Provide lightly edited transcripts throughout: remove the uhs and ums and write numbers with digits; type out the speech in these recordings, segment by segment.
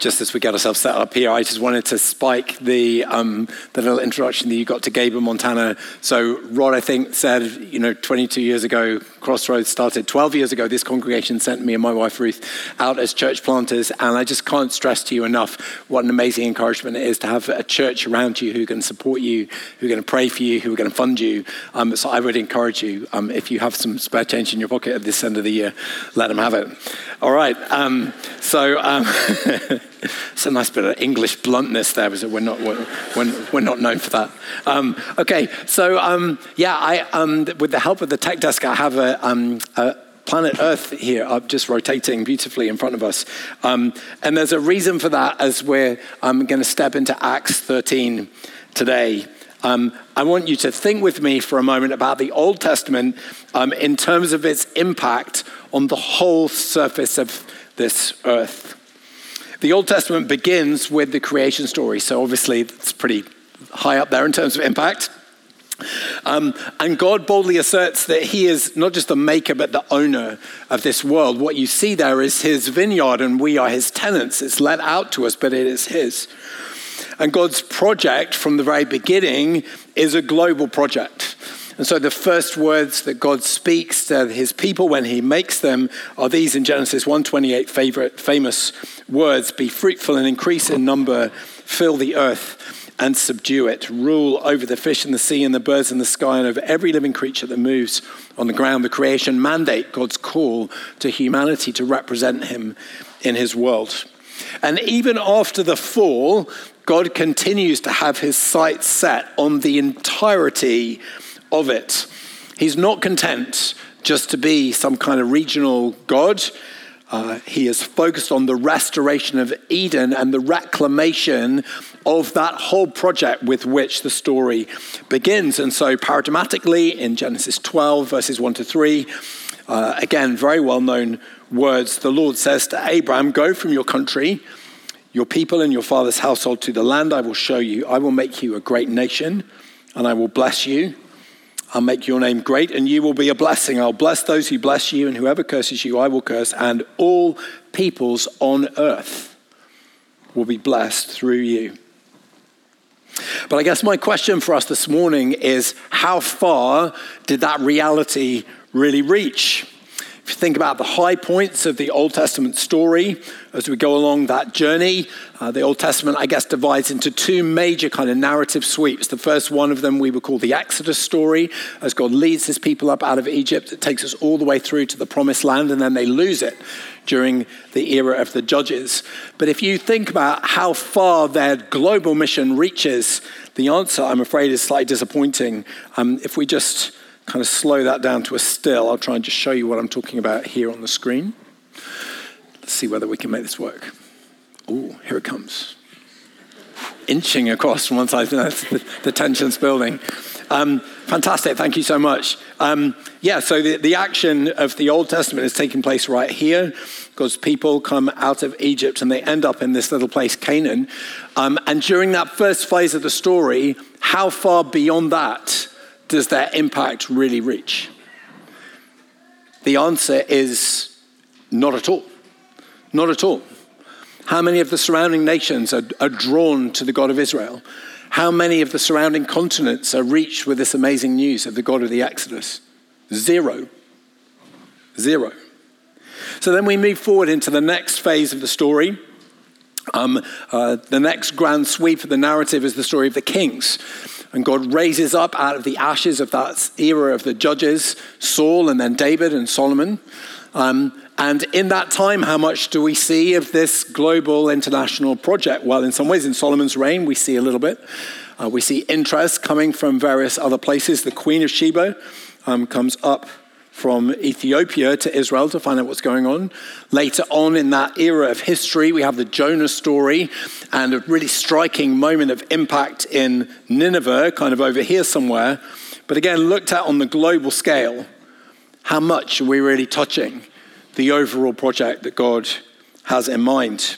just as we get ourselves set up here, I just wanted to spike the little introduction that you got to Gaber, Montana. So Rod, I think, said, 22 years ago, Crossroads started. 12 years ago, this congregation sent me and my wife Ruth out as church planters, and I just can't stress to you enough what an amazing encouragement it is to have a church around you who can support you, who are going to pray for you, who are going to fund you. So I would encourage you, if you have some spare change in your pocket at this end of the year, let them have it. All right. It's a nice bit of English bluntness there, because we're not known for that. Okay, so with the help of the tech desk, I have a planet Earth here up, just rotating beautifully in front of us, and there's a reason for that as we're going to step into Acts 13 today. I want you to think with me for a moment about the Old Testament in terms of its impact on the whole surface of this earth. The Old Testament begins with the creation story, so obviously it's pretty high up there in terms of impact. And God boldly asserts that he is not just the maker, but the owner of this world. What you see there is his vineyard, and we are his tenants. It's let out to us, but it is his. And God's project from the very beginning is a global project. And so the first words that God speaks to his people when he makes them are these in Genesis 1:28, famous words: "Be fruitful and increase in number, fill the earth and subdue it, rule over the fish in the sea and the birds in the sky and over every living creature that moves on the ground." The creation mandate, God's call to humanity to represent him in his world. And even after the fall, God continues to have his sights set on the entirety of it. He's not content just to be some kind of regional God. He is focused on the restoration of Eden and the reclamation of that whole project with which the story begins. And so paradigmatically in Genesis 12, verses 1-3, again, very well-known words, the Lord says to Abraham, "Go from your country, your people and your father's household to the land I will show you. I will make you a great nation, and I will bless you. I'll make your name great, and you will be a blessing. I'll bless those who bless you, and whoever curses you, I will curse, and all peoples on earth will be blessed through you." But I guess my question for us this morning is, how far did that reality really reach? If you think about the high points of the Old Testament story, as we go along that journey, the Old Testament, I guess, divides into two major kind of narrative sweeps. The first one of them we would call the Exodus story, as God leads his people up out of Egypt. It takes us all the way through to the Promised Land, and then they lose it during the era of the Judges. But if you think about how far their global mission reaches, the answer, I'm afraid, is slightly disappointing. If we just kind of slow that down to a still, I'll try and just show you what I'm talking about here on the screen. Let's see whether we can make this work. Oh, here it comes. Inching across from one side, the tension's building. Fantastic, thank you so much. So the action of the Old Testament is taking place right here. God's people come out of Egypt and they end up in this little place, Canaan. And during that first phase of the story, how far beyond that does their impact really reach? The answer is not at all. Not at all. How many of the surrounding nations are drawn to the God of Israel? How many of the surrounding continents are reached with this amazing news of the God of the Exodus? Zero. So then we move forward into the next phase of the story. The next grand sweep of the narrative is the story of the kings. And God raises up out of the ashes of that era of the Judges, Saul and then David and Solomon. And in that time, how much do we see of this global international project? Well, in some ways, in Solomon's reign, we see a little bit. We see interest coming from various other places. The Queen of Sheba comes up from Ethiopia to Israel to find out what's going on. Later on in that era of history, we have the Jonah story and a really striking moment of impact in Nineveh, kind of over here somewhere. But again, looked at on the global scale, how much are we really touching the overall project that God has in mind?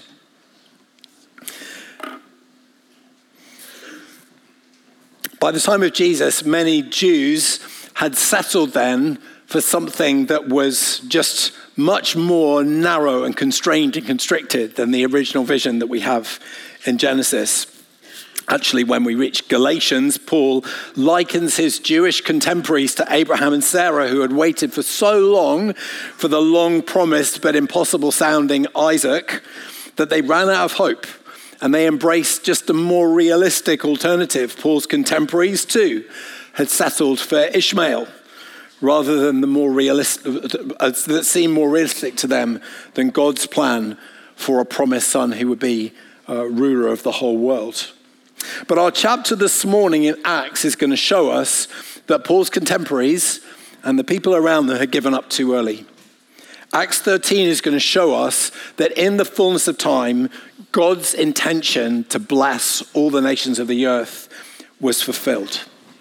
By the time of Jesus, many Jews had settled then for something that was just much more narrow and constrained and constricted than the original vision that we have in Genesis. Actually, when we reach Galatians, Paul likens his Jewish contemporaries to Abraham and Sarah, who had waited for so long for the long-promised but impossible-sounding Isaac that they ran out of hope and they embraced just a more realistic alternative. Paul's contemporaries, too, had settled for Ishmael rather than the more realistic, that seemed more realistic to them than God's plan for a promised son who would be ruler of the whole world. But our chapter this morning in Acts is going to show us that Paul's contemporaries and the people around them had given up too early. Acts 13 is going to show us that in the fullness of time, God's intention to bless all the nations of the earth was fulfilled.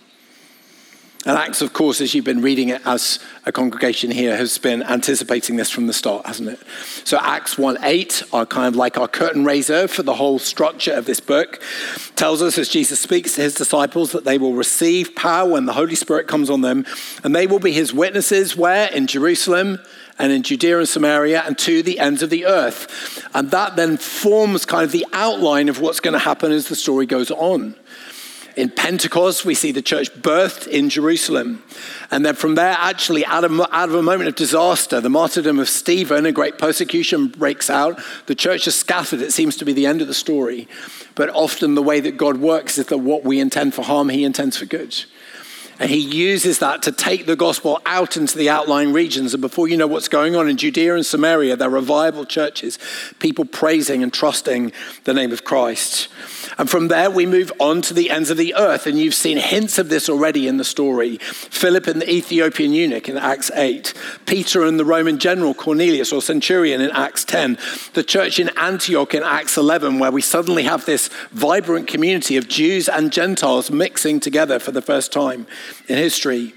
And Acts, of course, as you've been reading it as a congregation here, has been anticipating this from the start, hasn't it? So Acts 1:8 are kind of like our curtain raiser for the whole structure of this book. Tells us as Jesus speaks to his disciples that they will receive power when the Holy Spirit comes on them. And they will be his witnesses where? In Jerusalem and in Judea and Samaria and to the ends of the earth. And that then forms kind of the outline of what's going to happen as the story goes on. In Pentecost, we see the church birthed in Jerusalem. And then from there, actually, out of a moment of disaster, the martyrdom of Stephen, a great persecution breaks out. The church is scattered. It seems to be the end of the story. But often the way that God works is that what we intend for harm, he intends for good. And he uses that to take the gospel out into the outlying regions. And before you know what's going on in Judea and Samaria, they're revival churches, people praising and trusting the name of Christ. And from there, we move on to the ends of the earth. And you've seen hints of this already in the story. Philip and the Ethiopian eunuch in Acts 8. Peter and the Roman general Cornelius or centurion in Acts 10. The church in Antioch in Acts 11, where we suddenly have this vibrant community of Jews and Gentiles mixing together for the first time in history.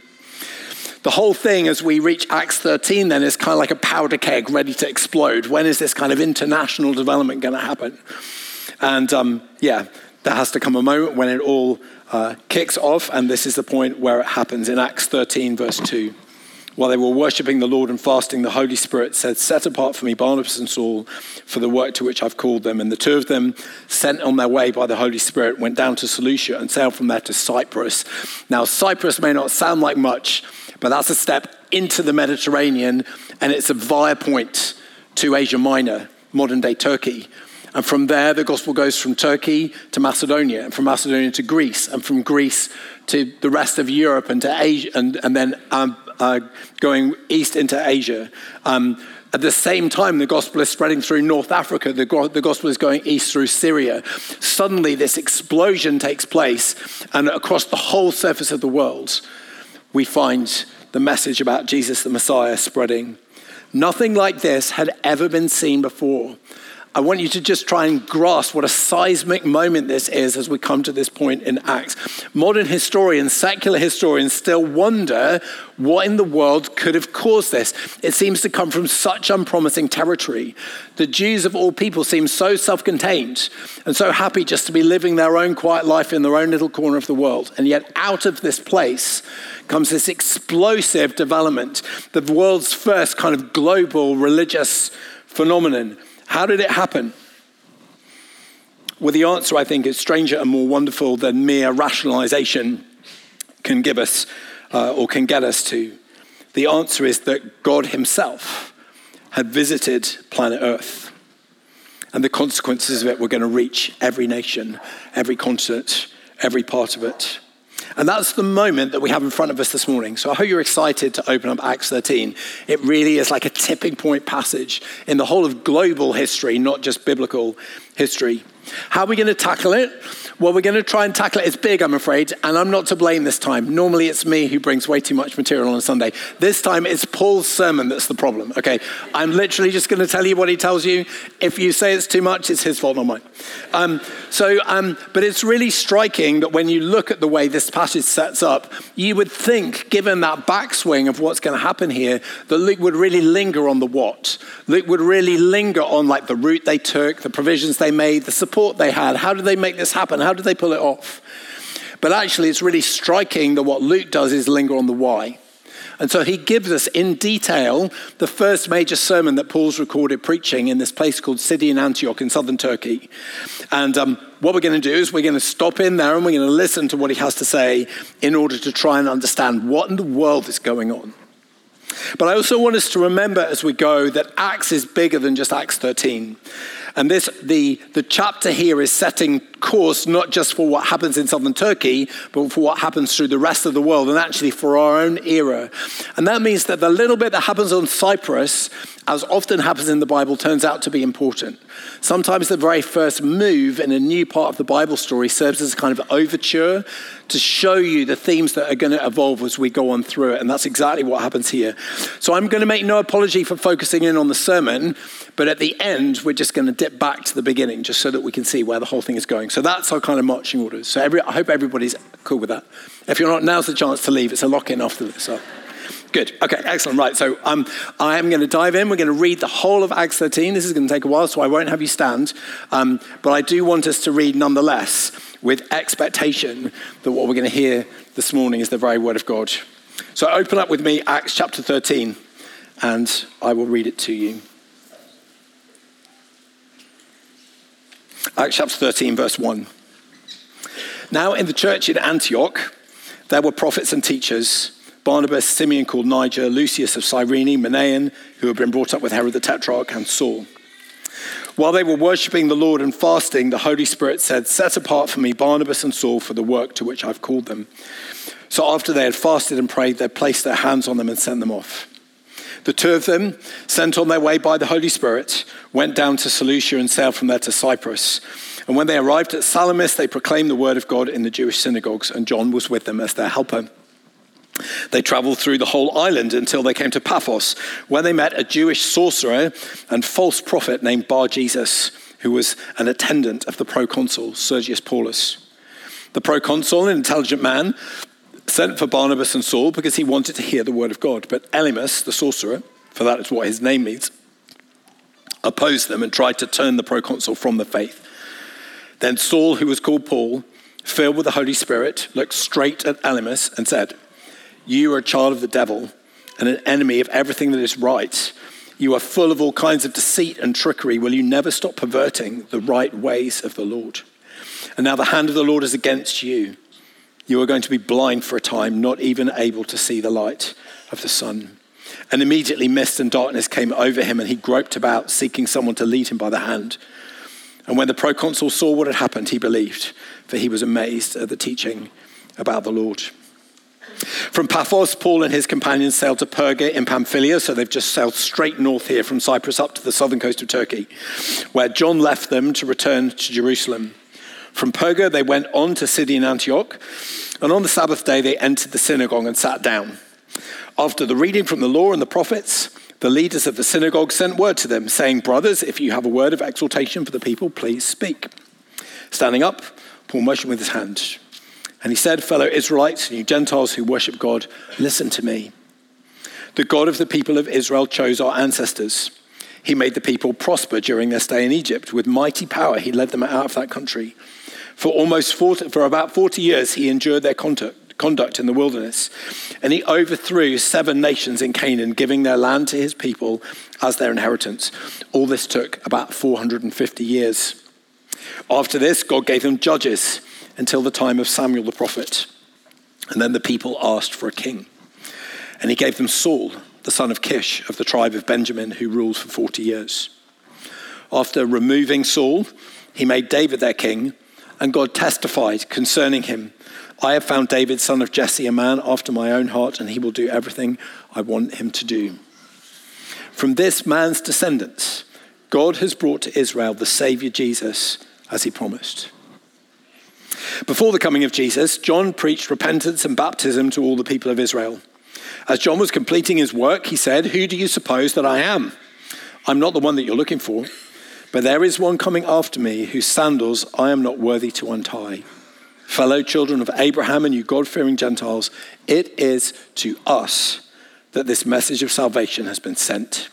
The whole thing as we reach Acts 13 then is kind of like a powder keg ready to explode. When is this kind of international development going to happen? And there has to come a moment when it all kicks off, and this is the point where it happens in Acts 13 verse 2. While they were worshiping the Lord and fasting, the Holy Spirit said, "Set apart for me Barnabas and Saul for the work to which I've called them." And the two of them, sent on their way by the Holy Spirit, went down to Seleucia and sailed from there to Cyprus. Now, Cyprus may not sound like much, but that's a step into the Mediterranean, and it's a via point to Asia Minor, modern-day Turkey. And from there, the gospel goes from Turkey to Macedonia, and from Macedonia to Greece, and from Greece to the rest of Europe and to Asia, and then going east into Asia. At the same time, the gospel is spreading through North Africa. The gospel is going east through Syria. Suddenly, this explosion takes place, and across the whole surface of the world, we find the message about Jesus, the Messiah, spreading. Nothing like this had ever been seen before. I want you to just try and grasp what a seismic moment this is as we come to this point in Acts. Modern historians, secular historians, still wonder what in the world could have caused this. It seems to come from such unpromising territory. The Jews of all people seem so self-contained and so happy just to be living their own quiet life in their own little corner of the world. And yet out of this place comes this explosive development, the world's first kind of global religious phenomenon. How did it happen? Well, the answer, I think, is stranger and more wonderful than mere rationalization can give us or can get us to. The answer is that God himself had visited planet Earth. And the consequences of it were going to reach every nation, every continent, every part of it. And that's the moment that we have in front of us this morning. So I hope you're excited to open up Acts 13. It really is like a tipping point passage in the whole of global history, not just biblical history. How are we going to tackle it? Well, we're going to try and tackle it. It's big, I'm afraid, and I'm not to blame this time. Normally, it's me who brings way too much material on a Sunday. This time, it's Paul's sermon that's the problem, okay? I'm literally just going to tell you what he tells you. If you say it's too much, it's his fault, not mine. But it's really striking that when you look at the way this passage sets up, you would think, given that backswing of what's going to happen here, that Luke would really linger on the what. Luke would really linger on like the route they took, the provisions they made, the support they had. How did they make this happen? How did they pull it off? But actually, it's really striking that what Luke does is linger on the why. And so he gives us in detail the first major sermon that Paul's recorded preaching in this place called Sidon Antioch in southern Turkey. And what we're going to do is we're going to stop in there and we're going to listen to what he has to say in order to try and understand what in the world is going on. But I also want us to remember as we go that Acts is bigger than just Acts 13. And the chapter here is setting course not just for what happens in southern Turkey, but for what happens through the rest of the world and actually for our own era. And that means that the little bit that happens on Cyprus, as often happens in the Bible, turns out to be important. Sometimes the very first move in a new part of the Bible story serves as a kind of overture to show you the themes that are going to evolve as we go on through it. And that's exactly what happens here. So I'm going to make no apology for focusing in on the sermon, but at the end, we're just going to dip back to the beginning just so that we can see where the whole thing is going. So that's our kind of marching orders. So I hope everybody's cool with that. If you're not, now's the chance to leave. It's a lock-in after this. So. Good. Okay, excellent. Right, so I am going to dive in. We're going to read the whole of Acts 13. This is going to take a while, so I won't have you stand. But I do want us to read nonetheless with expectation that what we're going to hear this morning is the very word of God. So open up with me Acts chapter 13, and I will read it to you. Acts chapter 13, verse 1. Now in the church in Antioch, there were prophets and teachers, Barnabas, Simeon called Niger, Lucius of Cyrene, Manaen, who had been brought up with Herod the Tetrarch, and Saul. While they were worshipping the Lord and fasting, the Holy Spirit said, "Set apart for me Barnabas and Saul for the work to which I've called them." So after they had fasted and prayed, they placed their hands on them and sent them off. The two of them, sent on their way by the Holy Spirit, went down to Seleucia and sailed from there to Cyprus. And when they arrived at Salamis, they proclaimed the word of God in the Jewish synagogues, and John was with them as their helper. They traveled through the whole island until they came to Paphos, where they met a Jewish sorcerer and false prophet named Bar-Jesus, who was an attendant of the proconsul, Sergius Paulus. The proconsul, an intelligent man, sent for Barnabas and Saul because he wanted to hear the word of God. But Elymas, the sorcerer, for that is what his name means, opposed them and tried to turn the proconsul from the faith. Then Saul, who was called Paul, filled with the Holy Spirit, looked straight at Elymas and said, "You are a child of the devil and an enemy of everything that is right. You are full of all kinds of deceit and trickery. Will you never stop perverting the right ways of the Lord? And now the hand of the Lord is against you. You are going to be blind for a time, not even able to see the light of the sun." And immediately mist and darkness came over him, and he groped about, seeking someone to lead him by the hand. And when the proconsul saw what had happened, he believed, for he was amazed at the teaching about the Lord. From Paphos, Paul and his companions sailed to Perga in Pamphylia, so they've just sailed straight north here from Cyprus up to the southern coast of Turkey, where John left them to return to Jerusalem. From Perga, they went on to Sidon Antioch, and on the Sabbath day, they entered the synagogue and sat down. After the reading from the law and the prophets, the leaders of the synagogue sent word to them, saying, "Brothers, if you have a word of exhortation for the people, please speak." Standing up, Paul motioned with his hand. And he said, "Fellow Israelites and you Gentiles who worship God, listen to me. The God of the people of Israel chose our ancestors. He made the people prosper during their stay in Egypt. With mighty power, he led them out of that country. For about 40 years, he endured their conduct in the wilderness. And he overthrew 7 nations in Canaan, giving their land to his people as their inheritance. All this took about 450 years. After this, God gave them judges until the time of Samuel the prophet. And then the people asked for a king. And he gave them Saul, the son of Kish, of the tribe of Benjamin, who ruled for 40 years. After removing Saul, he made David their king, and God testified concerning him, "I have found David, son of Jesse, a man after my own heart, and he will do everything I want him to do." From this man's descendants, God has brought to Israel the Savior Jesus, as he promised. Before the coming of Jesus, John preached repentance and baptism to all the people of Israel. As John was completing his work, he said, "Who do you suppose that I am? I'm not the one that you're looking for, but there is one coming after me whose sandals I am not worthy to untie. Fellow children of Abraham and you God-fearing Gentiles, it is to us that this message of salvation has been sent."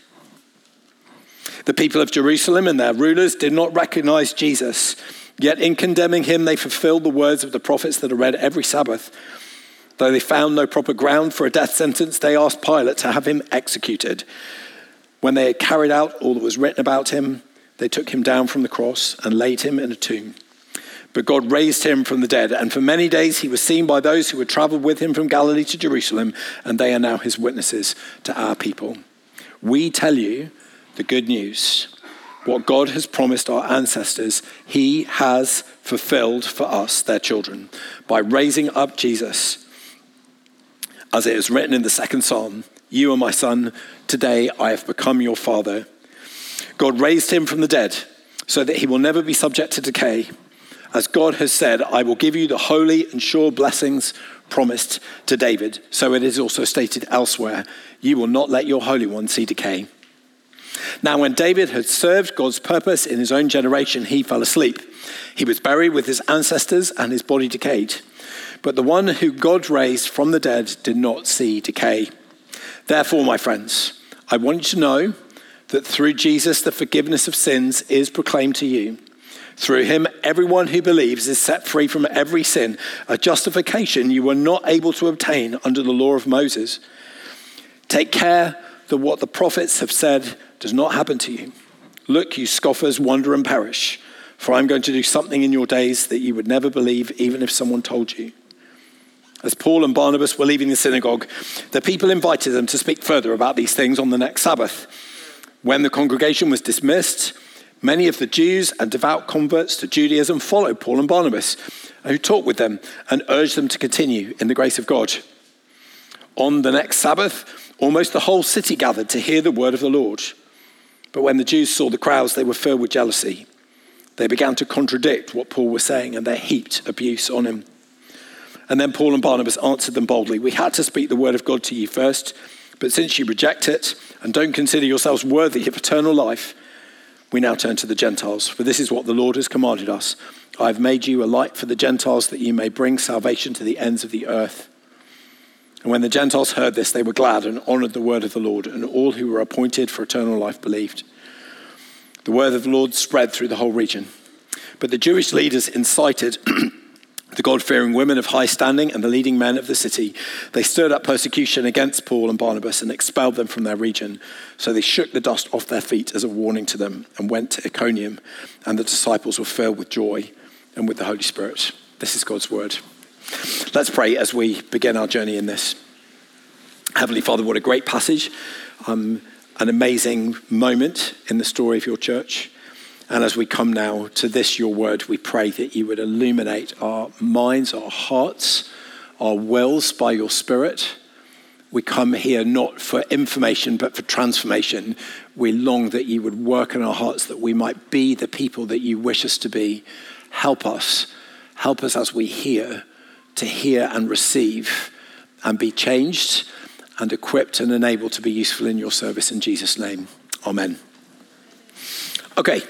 The people of Jerusalem and their rulers did not recognize Jesus, yet in condemning him, they fulfilled the words of the prophets that are read every Sabbath. Though they found no proper ground for a death sentence, they asked Pilate to have him executed. When they had carried out all that was written about him, they took him down from the cross and laid him in a tomb. But God raised him from the dead, and for many days he was seen by those who had traveled with him from Galilee to Jerusalem, and they are now his witnesses to our people. We tell you the good news. What God has promised our ancestors, he has fulfilled for us, their children, by raising up Jesus. As it is written in the second Psalm, you are my son, today I have become your father. God raised him from the dead so that he will never be subject to decay. As God has said, I will give you the holy and sure blessings promised to David. So it is also stated elsewhere, you will not let your Holy One see decay. Now when David had served God's purpose in his own generation, he fell asleep. He was buried with his ancestors and his body decayed. But the one who God raised from the dead did not see decay. Therefore, my friends, I want you to know that through Jesus, the forgiveness of sins is proclaimed to you. Through him, everyone who believes is set free from every sin, a justification you were not able to obtain under the law of Moses. Take care that what the prophets have said does not happen to you. Look, you scoffers, wonder and perish, for I'm going to do something in your days that you would never believe, even if someone told you. As Paul and Barnabas were leaving the synagogue, the people invited them to speak further about these things on the next Sabbath. When the congregation was dismissed, many of the Jews and devout converts to Judaism followed Paul and Barnabas, who talked with them and urged them to continue in the grace of God. On the next Sabbath, almost the whole city gathered to hear the word of the Lord. But when the Jews saw the crowds, they were filled with jealousy. They began to contradict what Paul was saying, and they heaped abuse on him. And then Paul and Barnabas answered them boldly, we had to speak the word of God to you first, but since you reject it and don't consider yourselves worthy of eternal life, we now turn to the Gentiles. For this is what the Lord has commanded us. I have made you a light for the Gentiles that you may bring salvation to the ends of the earth. And when the Gentiles heard this, they were glad and honored the word of the Lord, and all who were appointed for eternal life believed. The word of the Lord spread through the whole region. But the Jewish leaders incited the God-fearing women of high standing and the leading men of the city. They stirred up persecution against Paul and Barnabas and expelled them from their region. So they shook the dust off their feet as a warning to them and went to Iconium, and the disciples were filled with joy and with the Holy Spirit. This is God's word. Let's pray as we begin our journey in this. Heavenly Father, what a great passage, an amazing moment in the story of your church. And as we come now to this, your word, we pray that you would illuminate our minds, our hearts, our wills by your Spirit. We come here not for information, but for transformation. We long that you would work in our hearts, that we might be the people that you wish us to be. Help us as we hear, to hear and receive and be changed and equipped and enabled to be useful in your service. In Jesus' name, amen. Okay.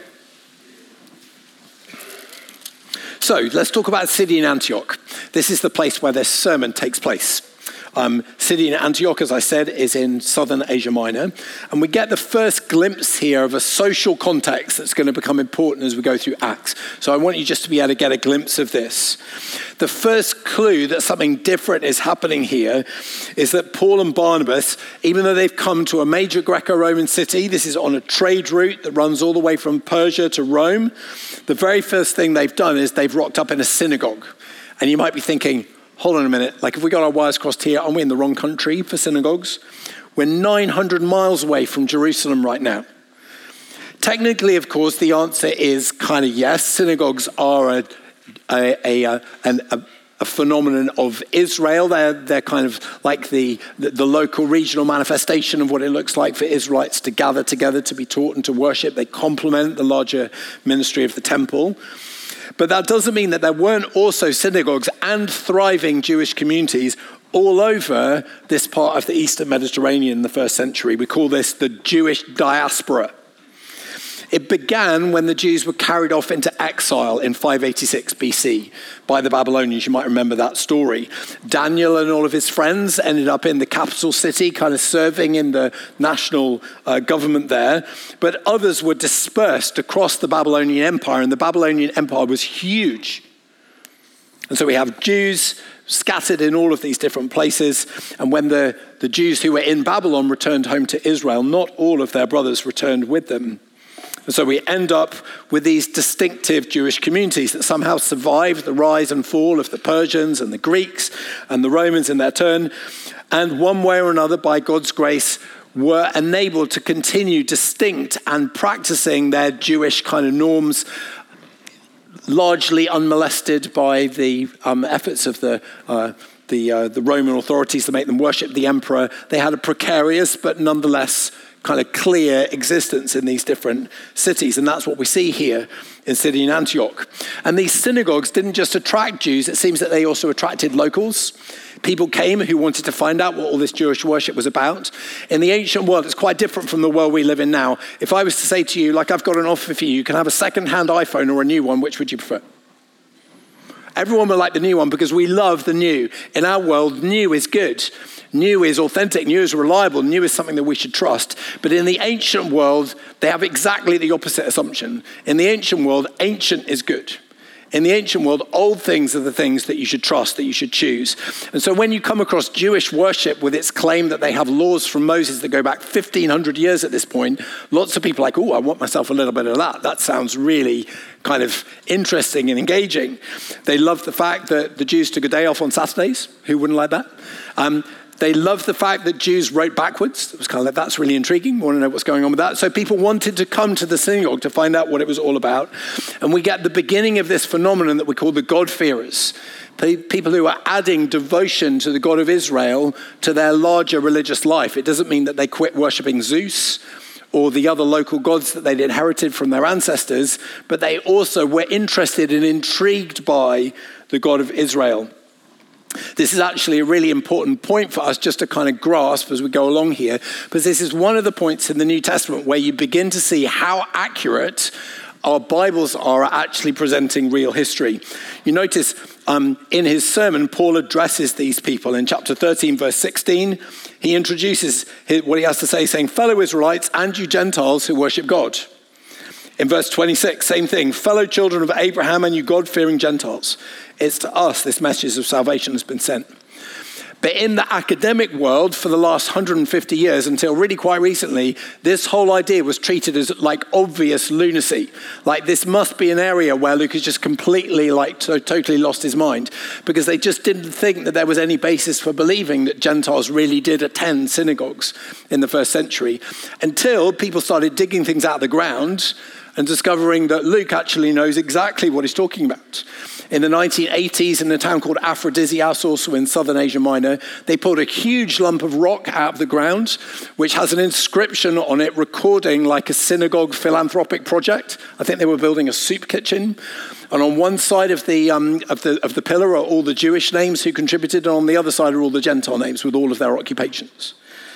So let's talk about Psidian Antioch. This is the place where this sermon takes place. Psidian Antioch, as I said, is in southern Asia Minor. And we get the first glimpse here of a social context that's going to become important as we go through Acts. So I want you just to be able to get a glimpse of this. The first clue that something different is happening here is that Paul and Barnabas, even though they've come to a major Greco-Roman city, this is on a trade route that runs all the way from Persia to Rome, the very first thing they've done is they've rocked up in a synagogue. And you might be thinking, hold on a minute, like if we got our wires crossed here, aren't we in the wrong country for synagogues? We're 900 miles away from Jerusalem right now. Technically, of course, the answer is kind of yes. Synagogues are a phenomenon of Israel. They're kind of like the local regional manifestation of what it looks like for Israelites to gather together to be taught and to worship. They complement the larger ministry of the temple. But that doesn't mean that there weren't also synagogues and thriving Jewish communities all over this part of the Eastern Mediterranean in the first century. We call this the Jewish diaspora. It began when the Jews were carried off into exile in 586 BC by the Babylonians. You might remember that story. Daniel and all of his friends ended up in the capital city, kind of serving in the national government there. But others were dispersed across the Babylonian Empire, and the Babylonian Empire was huge. And so we have Jews scattered in all of these different places. And when the Jews who were in Babylon returned home to Israel, not all of their brothers returned with them. And so we end up with these distinctive Jewish communities that somehow survived the rise and fall of the Persians and the Greeks and the Romans in their turn. And one way or another, by God's grace, were enabled to continue distinct and practicing their Jewish kind of norms, largely unmolested by the efforts of the Roman authorities to make them worship the emperor. They had a precarious but nonetheless kind of clear existence in these different cities. And that's what we see here in Syrian Antioch. And these synagogues didn't just attract Jews, it seems that they also attracted locals. People came who wanted to find out what all this Jewish worship was about. In the ancient world, it's quite different from the world we live in now. If I was to say to you, like, I've got an offer for you, you can have a second-hand iPhone or a new one, which would you prefer? Everyone will like the new one because we love the new. In our world, new is good. New is authentic, new is reliable, new is something that we should trust. But in the ancient world, they have exactly the opposite assumption. In the ancient world, ancient is good. In the ancient world, old things are the things that you should trust, that you should choose. And so when you come across Jewish worship with its claim that they have laws from Moses that go back 1,500 years at this point, lots of people are like, oh, I want myself a little bit of that. That sounds really kind of interesting and engaging. They love the fact that the Jews took a day off on Saturdays. Who wouldn't like that? They loved the fact that Jews wrote backwards. It was kind of like, that's really intriguing. We want to know what's going on with that. So people wanted to come to the synagogue to find out what it was all about. And we get the beginning of this phenomenon that we call the God-fearers. People who are adding devotion to the God of Israel to their larger religious life. It doesn't mean that they quit worshipping Zeus or the other local gods that they'd inherited from their ancestors, but they also were interested and intrigued by the God of Israel. This is actually a really important point for us just to kind of grasp as we go along here, because this is one of the points in the New Testament where you begin to see how accurate our Bibles are at actually presenting real history. You notice in his sermon, Paul addresses these people. In chapter 13, verse 16, he introduces what he has to say, saying, fellow Israelites and you Gentiles who worship God. In verse 26, same thing, fellow children of Abraham and you God-fearing Gentiles. It's to us this message of salvation has been sent. But in the academic world for the last 150 years, until really quite recently, this whole idea was treated as like obvious lunacy. Like this must be an area where Luke has just completely totally lost his mind, because they just didn't think that there was any basis for believing that Gentiles really did attend synagogues in the first century, until people started digging things out of the ground and discovering that Luke actually knows exactly what he's talking about. In the 1980s, in a town called Aphrodisias, also in southern Asia Minor, they pulled a huge lump of rock out of the ground, which has an inscription on it recording like a synagogue philanthropic project. I think they were building a soup kitchen. And on one side of the pillar are all the Jewish names who contributed, and on the other side are all the Gentile names with all of their occupations.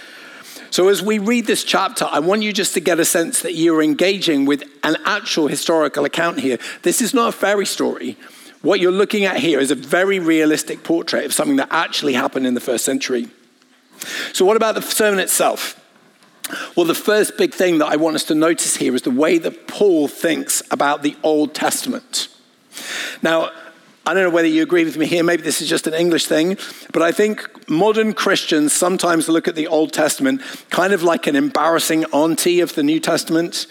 So as we read this chapter, I want you just to get a sense that you're engaging with an actual historical account here. This is not a fairy story. What you're looking at here is a very realistic portrait of something that actually happened in the first century. So what about the sermon itself? Well, the first big thing that I want us to notice here is the way that Paul thinks about the Old Testament. Now, I don't know whether you agree with me here. Maybe this is just an English thing. But I think modern Christians sometimes look at the Old Testament kind of like an embarrassing auntie of the New Testament.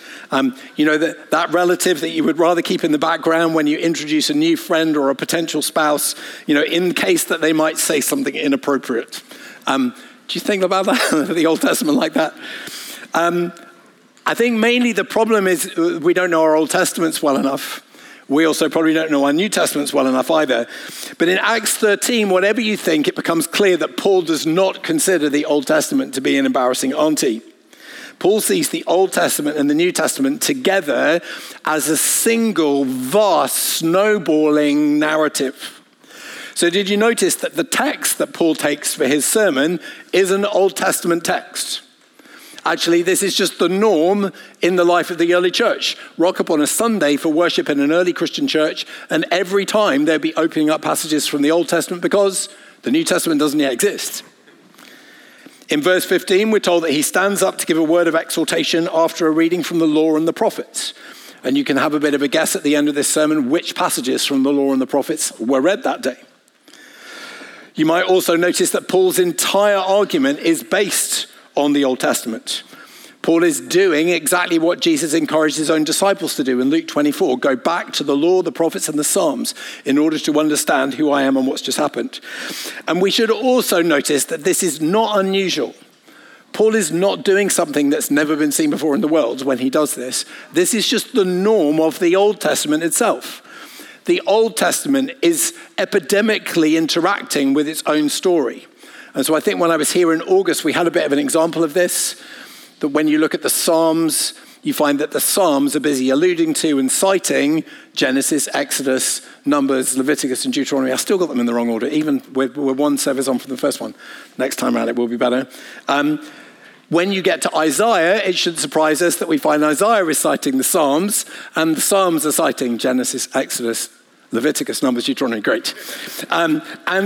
That relative that you would rather keep in the background when you introduce a new friend or a potential spouse, in case that they might say something inappropriate. Do you think about that, the Old Testament like that? I think mainly the problem is we don't know our Old Testaments well enough. We also probably don't know our New Testaments well enough either. But in Acts 13, whatever you think, it becomes clear that Paul does not consider the Old Testament to be an embarrassing auntie. Paul sees the Old Testament and the New Testament together as a single, vast, snowballing narrative. So did you notice that the text that Paul takes for his sermon is an Old Testament text? Actually, this is just the norm in the life of the early church. Rock up on a Sunday for worship in an early Christian church, and every time they'll be opening up passages from the Old Testament because the New Testament doesn't yet exist. In verse 15, we're told that he stands up to give a word of exhortation after a reading from the law and the prophets. And you can have a bit of a guess at the end of this sermon which passages from the law and the prophets were read that day. You might also notice that Paul's entire argument is based on the Old Testament. Paul is doing exactly what Jesus encouraged his own disciples to do in Luke 24. Go back to the law, the prophets, and the Psalms in order to understand who I am and what's just happened. And we should also notice that this is not unusual. Paul is not doing something that's never been seen before in the world when he does this. This is just the norm of the Old Testament itself. The Old Testament is epidemically interacting with its own story. And so I think when I was here in August, we had a bit of an example of this. That when you look at the Psalms, you find that the Psalms are busy alluding to and citing Genesis, Exodus, Numbers, Leviticus, and Deuteronomy. I still got them in the wrong order, even we're one service on from the first one. Next time around, it will be better. When you get to Isaiah, it shouldn't surprise us that we find Isaiah reciting the Psalms, and the Psalms are citing Genesis, Exodus, Leviticus, Numbers, Deuteronomy, great. And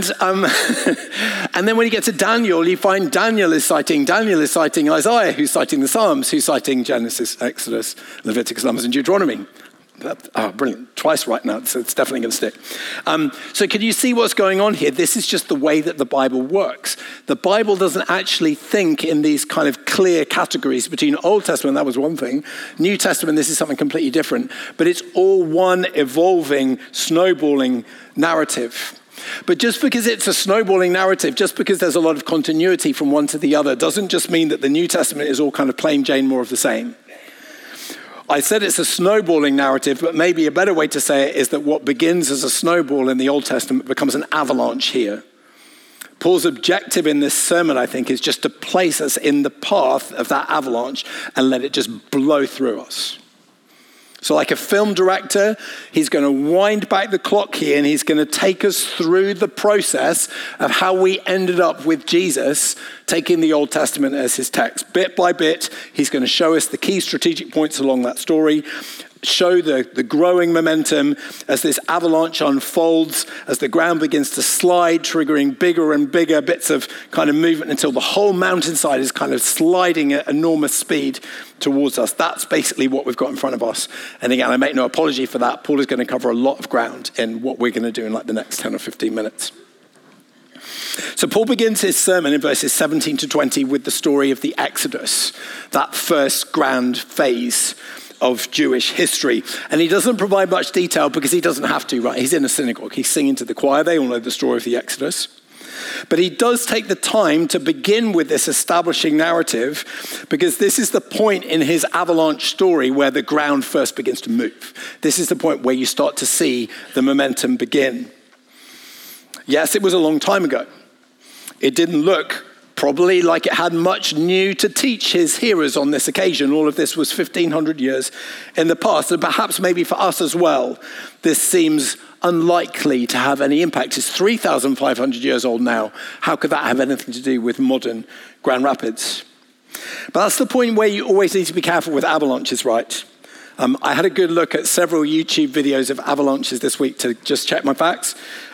then when you get to Daniel, you find Daniel is citing Isaiah, who's citing the Psalms, who's citing Genesis, Exodus, Leviticus, Numbers, and Deuteronomy. Brilliant. Twice right now, so it's definitely going to stick. So can you see what's going on here? This is just the way that the Bible works. The Bible doesn't actually think in these kind of clear categories between Old Testament, that was one thing. New Testament, this is something completely different. But it's all one evolving, snowballing narrative. But just because it's a snowballing narrative, just because there's a lot of continuity from one to the other, doesn't just mean that the New Testament is all kind of plain Jane, more of the same. I said it's a snowballing narrative, but maybe a better way to say it is that what begins as a snowball in the Old Testament becomes an avalanche here. Paul's objective in this sermon, I think, is just to place us in the path of that avalanche and let it just blow through us. So like a film director, he's going to wind back the clock here and he's going to take us through the process of how we ended up with Jesus taking the Old Testament as his text. Bit by bit, he's going to show us the key strategic points along that story, show the growing momentum as this avalanche unfolds, as the ground begins to slide, triggering bigger and bigger bits of kind of movement until the whole mountainside is kind of sliding at enormous speed towards us. That's basically what we've got in front of us. And again, I make no apology for that. Paul is going to cover a lot of ground in what we're going to do in like the next 10 or 15 minutes. So Paul begins his sermon in verses 17 to 20 with the story of the Exodus, that first grand phase of Jewish history. And he doesn't provide much detail because he doesn't have to, right? He's in a synagogue. He's singing to the choir. They all know the story of the Exodus. But he does take the time to begin with this establishing narrative because this is the point in his avalanche story where the ground first begins to move. This is the point where you start to see the momentum begin. Yes, it was a long time ago. It didn't look probably like it had much new to teach his hearers on this occasion. All of this was 1,500 years in the past. And perhaps maybe for us as well, this seems unlikely to have any impact. It's 3,500 years old now. How could that have anything to do with modern Grand Rapids? But that's the point where you always need to be careful with avalanches, right? I had a good look at several YouTube videos of avalanches this week to just check my facts.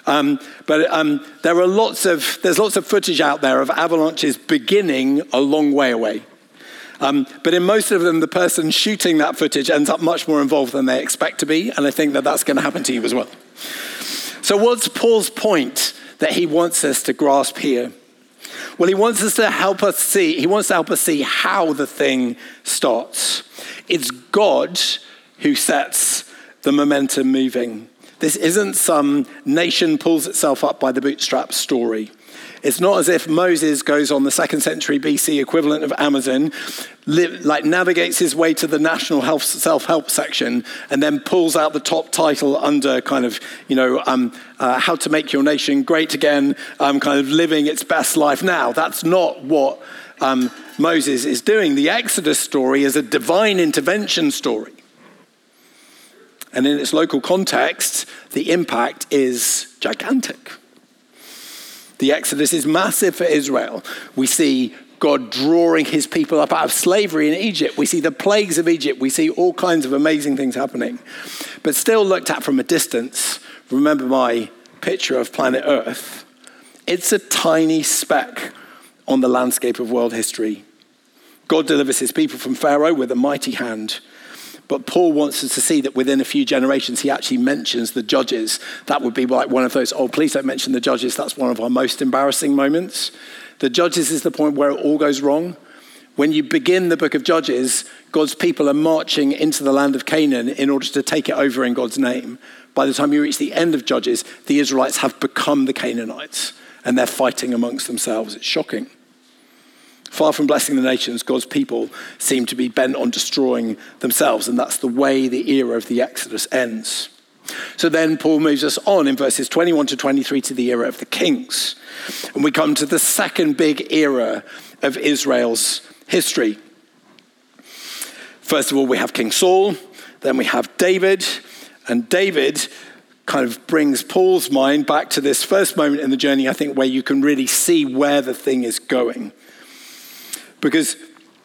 But there's lots of footage out there of avalanches beginning a long way away. But in most of them, the person shooting that footage ends up much more involved than they expect to be. And I think that that's going to happen to you as well. So what's Paul's point that he wants us to grasp here? Well, he wants to help us see how the thing starts. It's God who sets the momentum moving. This isn't some nation pulls itself up by the bootstraps story. It's not as if Moses goes on the 2nd century BC equivalent of Amazon, navigates his way to the national self-help section, and then pulls out the top title under kind of, how to make your nation great again, kind of living its best life now. That's not what Moses is doing. The Exodus story is a divine intervention story. And in its local context, the impact is gigantic. The Exodus is massive for Israel. We see God drawing his people up out of slavery in Egypt. We see the plagues of Egypt. We see all kinds of amazing things happening. But still looked at from a distance, remember my picture of planet Earth, it's a tiny speck on the landscape of world history. God delivers his people from Pharaoh with a mighty hand. But Paul wants us to see that within a few generations, he actually mentions the judges. That would be like one of those, oh, please don't mention the judges. That's one of our most embarrassing moments. The judges is the point where it all goes wrong. When you begin the book of Judges, God's people are marching into the land of Canaan in order to take it over in God's name. By the time you reach the end of Judges, the Israelites have become the Canaanites, and they're fighting amongst themselves. It's shocking. Far from blessing the nations, God's people seem to be bent on destroying themselves, and that's the way the era of the Exodus ends. So then Paul moves us on in verses 21 to 23 to the era of the kings. And we come to the second big era of Israel's history. First of all, we have King Saul, then we have David, and David kind of brings Paul's mind back to this first moment in the journey, I think, where you can really see where the thing is going. Because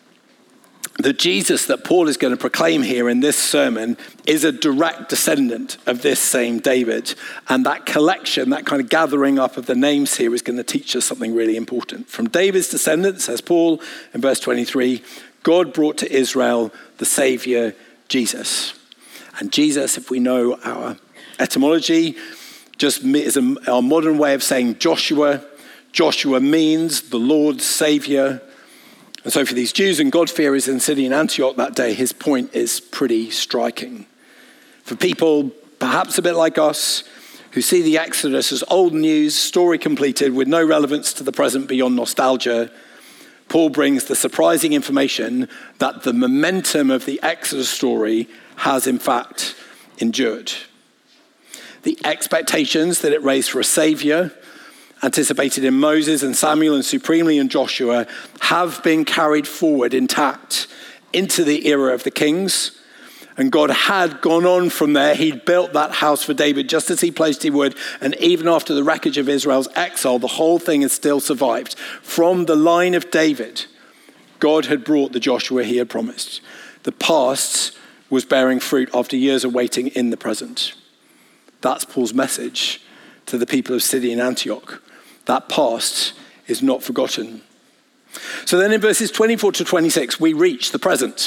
the Jesus that Paul is going to proclaim here in this sermon is a direct descendant of this same David. And that collection, that kind of gathering up of the names here is going to teach us something really important. From David's descendants, says Paul in verse 23, God brought to Israel the Savior, Jesus. And Jesus, if we know our etymology, just is our modern way of saying Joshua. Joshua means the Lord's Savior. And so for these Jews and God-fearers in the city in Antioch that day, his point is pretty striking. For people perhaps a bit like us, who see the Exodus as old news, story completed with no relevance to the present beyond nostalgia, Paul brings the surprising information that the momentum of the Exodus story has in fact endured. The expectations that it raised for a savior, anticipated in Moses and Samuel and supremely in Joshua, have been carried forward intact into the era of the kings. And God had gone on from there. He'd built that house for David just as he pledged he would. And even after the wreckage of Israel's exile, the whole thing has still survived. From the line of David, God had brought the Joshua he had promised. The past was bearing fruit after years of waiting in the present. That's Paul's message to the people of Sidon and Antioch. That past is not forgotten. So then in verses 24 to 26, we reach the present.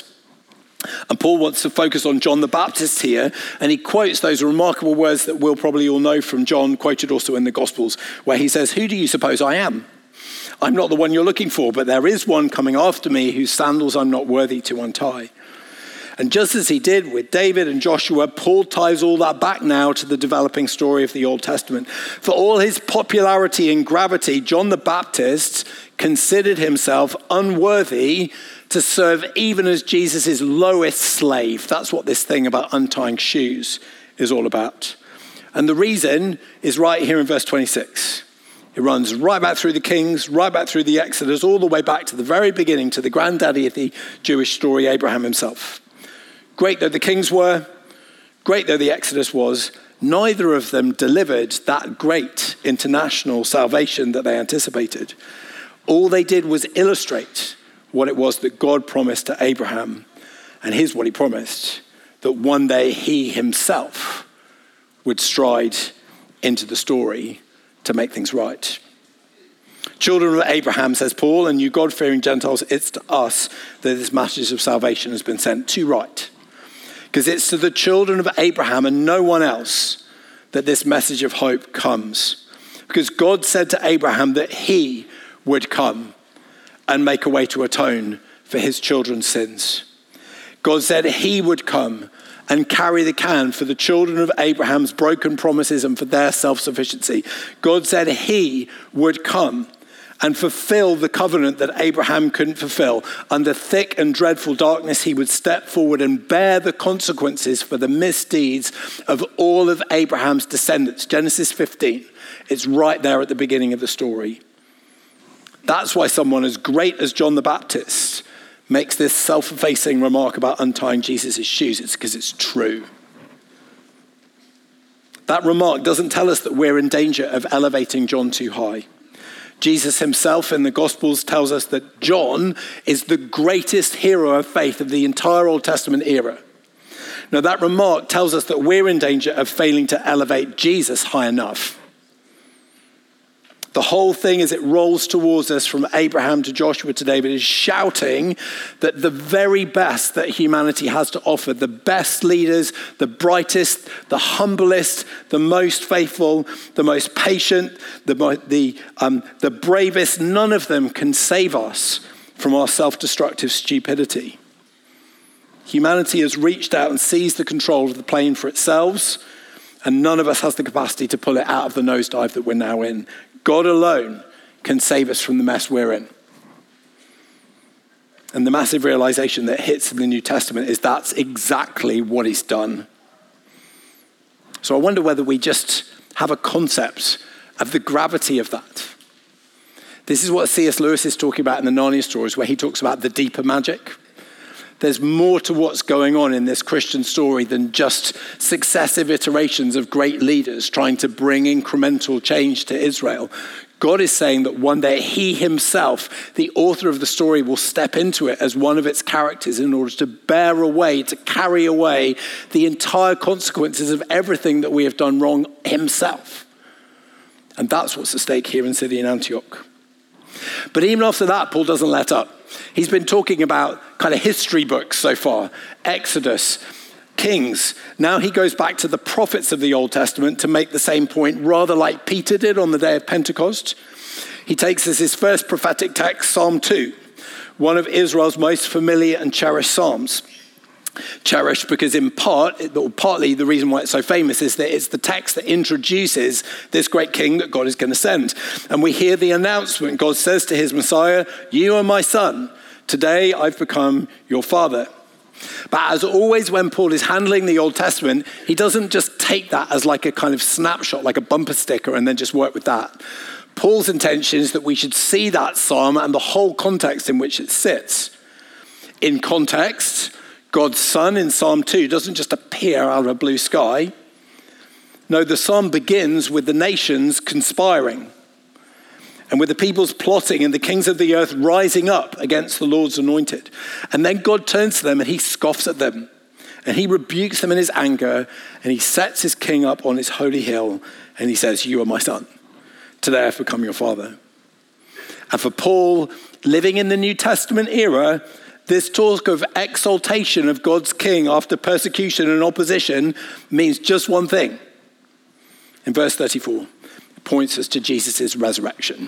And Paul wants to focus on John the Baptist here, and he quotes those remarkable words that we'll probably all know from John, quoted also in the Gospels, where he says, "Who do you suppose I am? I'm not the one you're looking for, but there is one coming after me whose sandals I'm not worthy to untie." And just as he did with David and Joshua, Paul ties all that back now to the developing story of the Old Testament. For all his popularity and gravity, John the Baptist considered himself unworthy to serve even as Jesus' lowest slave. That's what this thing about untying shoes is all about. And the reason is right here in verse 26. It runs right back through the Kings, right back through the Exodus, all the way back to the very beginning, to the granddaddy of the Jewish story, Abraham himself. Great though the Kings were, great though the Exodus was, neither of them delivered that great international salvation that they anticipated. All they did was illustrate what it was that God promised to Abraham. And here's what he promised, that one day he himself would stride into the story to make things right. Children of Abraham, says Paul, and you God-fearing Gentiles, it's to us that this message of salvation has been sent. Too right. Because it's to the children of Abraham and no one else that this message of hope comes. Because God said to Abraham that he would come and make a way to atone for his children's sins. God said he would come and carry the can for the children of Abraham's broken promises and for their self-sufficiency. God said he would come and fulfill the covenant that Abraham couldn't fulfill. Under thick and dreadful darkness, he would step forward and bear the consequences for the misdeeds of all of Abraham's descendants. Genesis 15. It's right there at the beginning of the story. That's why someone as great as John the Baptist makes this self-effacing remark about untying Jesus' shoes. It's because it's true. That remark doesn't tell us that we're in danger of elevating John too high. Jesus himself in the Gospels tells us that John is the greatest hero of faith of the entire Old Testament era. Now that remark tells us that we're in danger of failing to elevate Jesus high enough. The whole thing as it rolls towards us from Abraham to Joshua to David is shouting that the very best that humanity has to offer, the best leaders, the brightest, the humblest, the most faithful, the most patient, the bravest, none of them can save us from our self-destructive stupidity. Humanity has reached out and seized the control of the plane for itself, and none of us has the capacity to pull it out of the nosedive that we're now in. God alone can save us from the mess we're in. And the massive realization that hits in the New Testament is that's exactly what he's done. So I wonder whether we just have a concept of the gravity of that. This is what C.S. Lewis is talking about in the Narnia stories, where he talks about the deeper magic. There's more to what's going on in this Christian story than just successive iterations of great leaders trying to bring incremental change to Israel. God is saying that one day he himself, the author of the story, will step into it as one of its characters in order to bear away, to carry away the entire consequences of everything that we have done wrong himself. And that's what's at stake here in Sidon Antioch. But even after that, Paul doesn't let up. He's been talking about kind of history books so far, Exodus, Kings. Now he goes back to the prophets of the Old Testament to make the same point, rather like Peter did on the day of Pentecost. He takes as his first prophetic text, Psalm 2, one of Israel's most familiar and cherished psalms. Cherished because in part, or partly the reason why it's so famous is that it's the text that introduces this great king that God is going to send. And we hear the announcement. God says to his Messiah, "You are my son. Today I've become your father." But as always, when Paul is handling the Old Testament, he doesn't just take that as like a kind of snapshot, like a bumper sticker, and then just work with that. Paul's intention is that we should see that psalm and the whole context in which it sits. In context, God's son in Psalm 2 doesn't just appear out of a blue sky. No, the psalm begins with the nations conspiring and with the peoples plotting and the kings of the earth rising up against the Lord's anointed. And then God turns to them and he scoffs at them and he rebukes them in his anger and he sets his king up on his holy hill and he says, "You are my son. Today I've become your father." And for Paul, living in the New Testament era, this talk of exaltation of God's king after persecution and opposition means just one thing. In verse 34, it points us to Jesus' resurrection.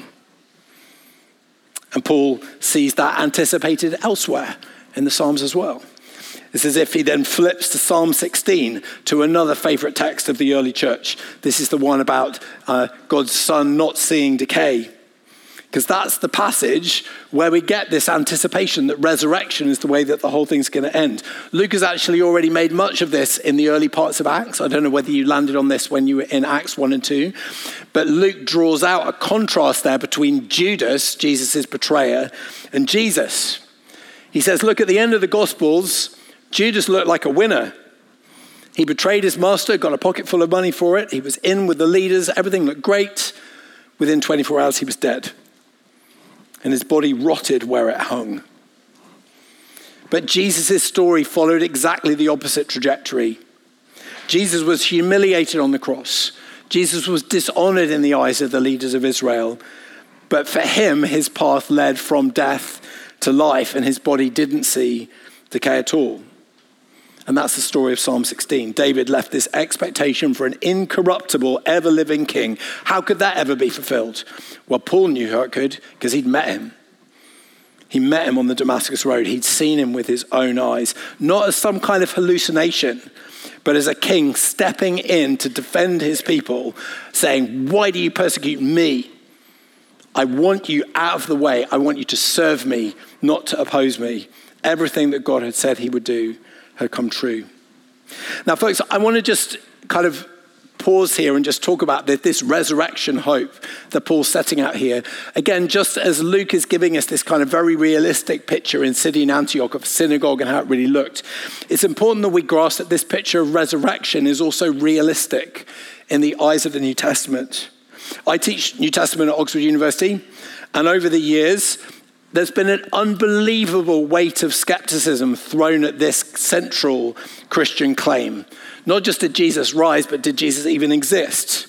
And Paul sees that anticipated elsewhere in the Psalms as well. It's as if he then flips to Psalm 16, to another favorite text of the early church. This is the one about God's son not seeing decay. Because that's the passage where we get this anticipation that resurrection is the way that the whole thing's going to end. Luke has actually already made much of this in the early parts of Acts. I don't know whether you landed on this when you were in Acts 1 and 2. But Luke draws out a contrast there between Judas, Jesus' betrayer, and Jesus. He says, look, at the end of the Gospels, Judas looked like a winner. He betrayed his master, got a pocket full of money for it. He was in with the leaders. Everything looked great. Within 24 hours, he was dead. And his body rotted where it hung. But Jesus' story followed exactly the opposite trajectory. Jesus was humiliated on the cross. Jesus was dishonored in the eyes of the leaders of Israel. But for him, his path led from death to life, and his body didn't see decay at all. And that's the story of Psalm 16. David left this expectation for an incorruptible, ever-living king. How could that ever be fulfilled? Well, Paul knew how it could because he'd met him. He met him on the Damascus Road. He'd seen him with his own eyes, not as some kind of hallucination, but as a king stepping in to defend his people, saying, "Why do you persecute me? I want you out of the way. I want you to serve me, not to oppose me." Everything that God had said he would do had come true. Now, folks, I want to just kind of pause here and just talk about this resurrection hope that Paul's setting out here. Again, just as Luke is giving us this kind of very realistic picture in Sidon Antioch of a synagogue and how it really looked, it's important that we grasp that this picture of resurrection is also realistic in the eyes of the New Testament. I teach New Testament at Oxford University, and over the years, there's been an unbelievable weight of skepticism thrown at this central Christian claim. Not just did Jesus rise, but did Jesus even exist?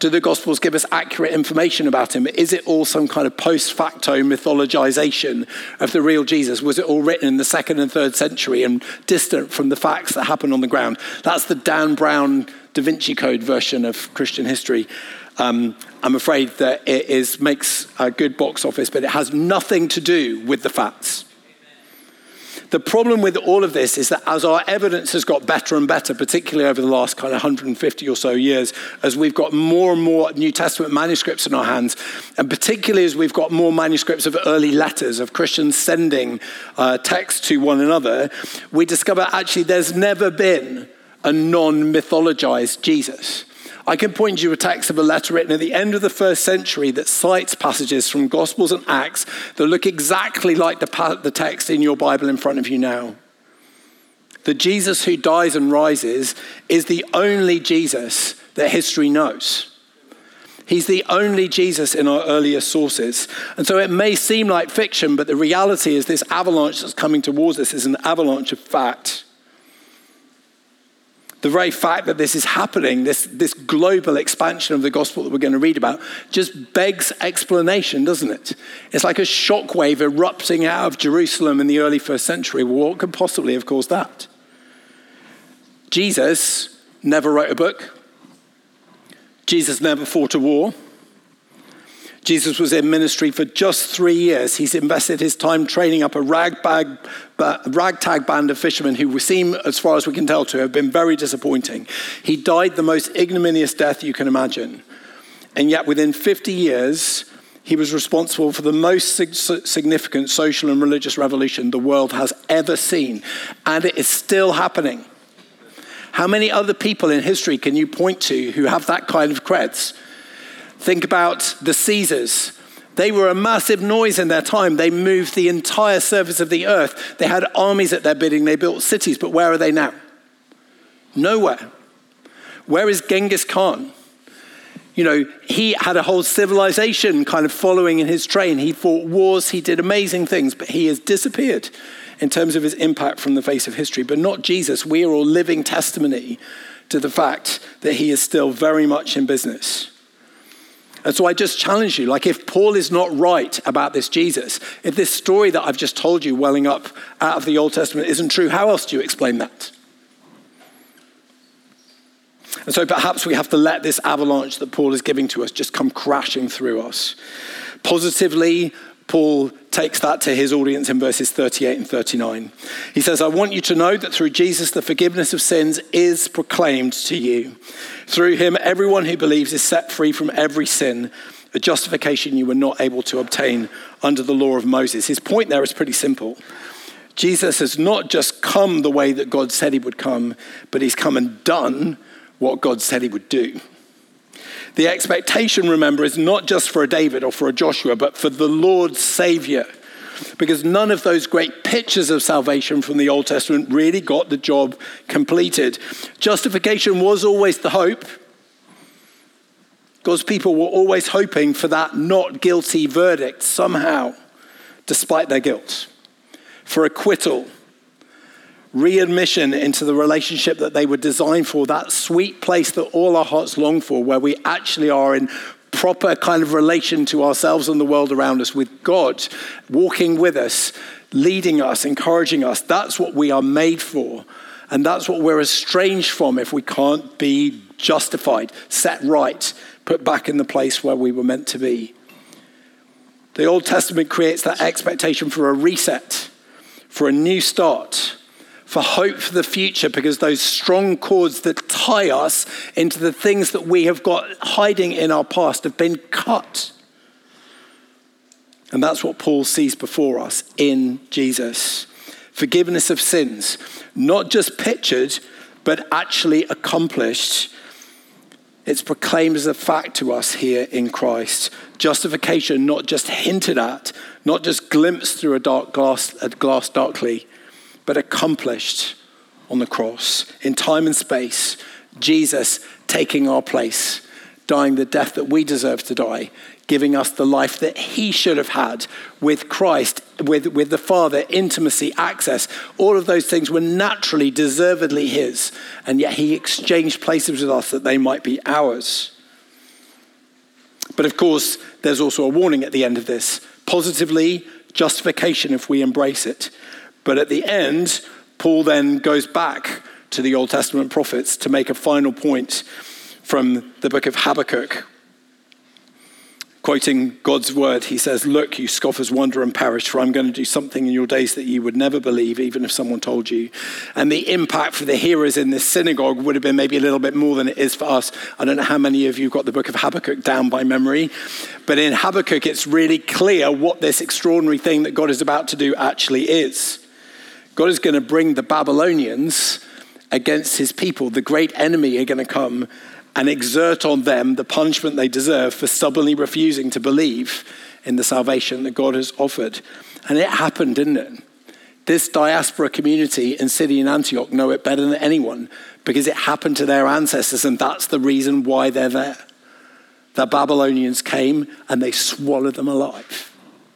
Do the Gospels give us accurate information about him? Is it all some kind of post-facto mythologization of the real Jesus? Was it all written in the 2nd and 3rd century and distant from the facts that happened on the ground? That's the Dan Brown Da Vinci Code version of Christian history. I'm afraid that it makes a good box office, but it has nothing to do with the facts. The problem with all of this is that as our evidence has got better and better, particularly over the last kind of 150 or so years, as we've got more and more New Testament manuscripts in our hands, and particularly as we've got more manuscripts of early letters, of Christians sending texts to one another, we discover actually there's never been a non-mythologized Jesus. I can point you to a text of a letter written at the end of the 1st century that cites passages from Gospels and Acts that look exactly like the text in your Bible in front of you now. The Jesus who dies and rises is the only Jesus that history knows. He's the only Jesus in our earlier sources. And so it may seem like fiction, but the reality is this avalanche that's coming towards us is an avalanche of fact. The very fact that this is happening, this global expansion of the gospel that we're going to read about, just begs explanation, doesn't it? It's like a shockwave erupting out of Jerusalem in the early 1st century. Well, what could possibly have caused that? Jesus never wrote a book. Jesus never fought a war. Jesus was in ministry for just 3 years. He's invested his time training up a ragtag band of fishermen who seem, as far as we can tell, to have been very disappointing. He died the most ignominious death you can imagine. And yet within 50 years, he was responsible for the most significant social and religious revolution the world has ever seen. And it is still happening. How many other people in history can you point to who have that kind of creds? Think about the Caesars. They were a massive noise in their time. They moved the entire surface of the earth. They had armies at their bidding. They built cities. But where are they now? Nowhere. Where is Genghis Khan? You know, he had a whole civilization kind of following in his train. He fought wars. He did amazing things. But he has disappeared in terms of his impact from the face of history. But not Jesus. We are all living testimony to the fact that he is still very much in business. And so I just challenge you, like if Paul is not right about this Jesus, if this story that I've just told you welling up out of the Old Testament isn't true, how else do you explain that? And so perhaps we have to let this avalanche that Paul is giving to us just come crashing through us. Positively, Paul takes that to his audience in verses 38 and 39. He says, I want you to know that through Jesus, the forgiveness of sins is proclaimed to you. Through him, everyone who believes is set free from every sin, a justification you were not able to obtain under the law of Moses. His point there is pretty simple. Jesus has not just come the way that God said he would come, but he's come and done what God said he would do. The expectation, remember, is not just for a David or for a Joshua, but for the Lord's Savior. Because none of those great pictures of salvation from the Old Testament really got the job completed. Justification was always the hope. God's people were always hoping for that not guilty verdict somehow, despite their guilt. For acquittal. Readmission into the relationship that they were designed for, that sweet place that all our hearts long for, where we actually are in proper kind of relation to ourselves and the world around us, with God walking with us, leading us, encouraging us. That's what we are made for. And that's what we're estranged from if we can't be justified, set right, put back in the place where we were meant to be. The Old Testament creates that expectation for a reset, for a new start, for hope for the future, because those strong cords that tie us into the things that we have got hiding in our past have been cut. And that's what Paul sees before us in Jesus. Forgiveness of sins, not just pictured, but actually accomplished. It's proclaimed as a fact to us here in Christ. Justification, not just hinted at, not just glimpsed through a glass darkly, but accomplished on the cross. In time and space, Jesus taking our place, dying the death that we deserve to die, giving us the life that he should have had with Christ, with the Father, intimacy, access. All of those things were naturally, deservedly his, and yet he exchanged places with us that they might be ours. But of course, there's also a warning at the end of this. Positively, justification if we embrace it. But at the end, Paul then goes back to the Old Testament prophets to make a final point from the book of Habakkuk. Quoting God's word, he says, "Look, you scoffers, wonder and perish, for I'm going to do something in your days that you would never believe, even if someone told you." And the impact for the hearers in this synagogue would have been maybe a little bit more than it is for us. I don't know how many of you got the book of Habakkuk down by memory, but in Habakkuk, it's really clear what this extraordinary thing that God is about to do actually is. God is going to bring the Babylonians against his people. The great enemy are going to come and exert on them the punishment they deserve for stubbornly refusing to believe in the salvation that God has offered. And it happened, didn't it? This diaspora community in Syrian Antioch know it better than anyone because it happened to their ancestors, and that's the reason why they're there. The Babylonians came and they swallowed them alive.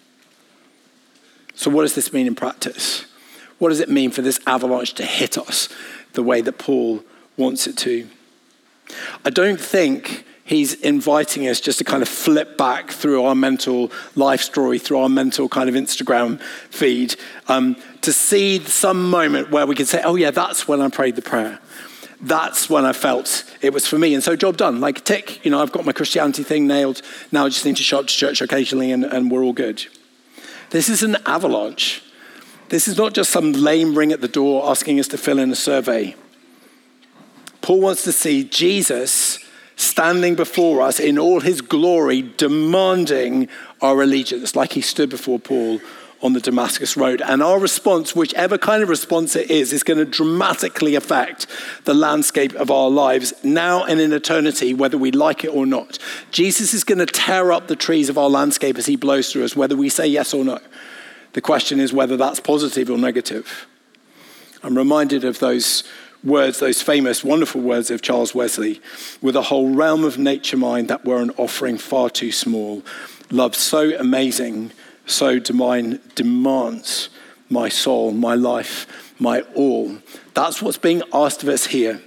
So what does this mean in practice? What does it mean for this avalanche to hit us the way that Paul wants it to? I don't think he's inviting us just to kind of flip back through our mental life story, through our mental kind of Instagram feed, to see some moment where we can say, oh yeah, that's when I prayed the prayer. That's when I felt it was for me. And so job done, like tick, I've got my Christianity thing nailed. Now I just need to show up to church occasionally and we're all good. This is an avalanche. This is not just some lame ring at the door asking us to fill in a survey. Paul wants to see Jesus standing before us in all his glory, demanding our allegiance, like he stood before Paul on the Damascus Road. And our response, whichever kind of response it is going to dramatically affect the landscape of our lives now and in eternity, whether we like it or not. Jesus is going to tear up the trees of our landscape as he blows through us, whether we say yes or no. The question is whether that's positive or negative. I'm reminded of those words, those famous, wonderful words of Charles Wesley: "With a whole realm of nature mine that were an offering far too small, love so amazing, so divine demands my soul, my life, my all." That's what's being asked of us here.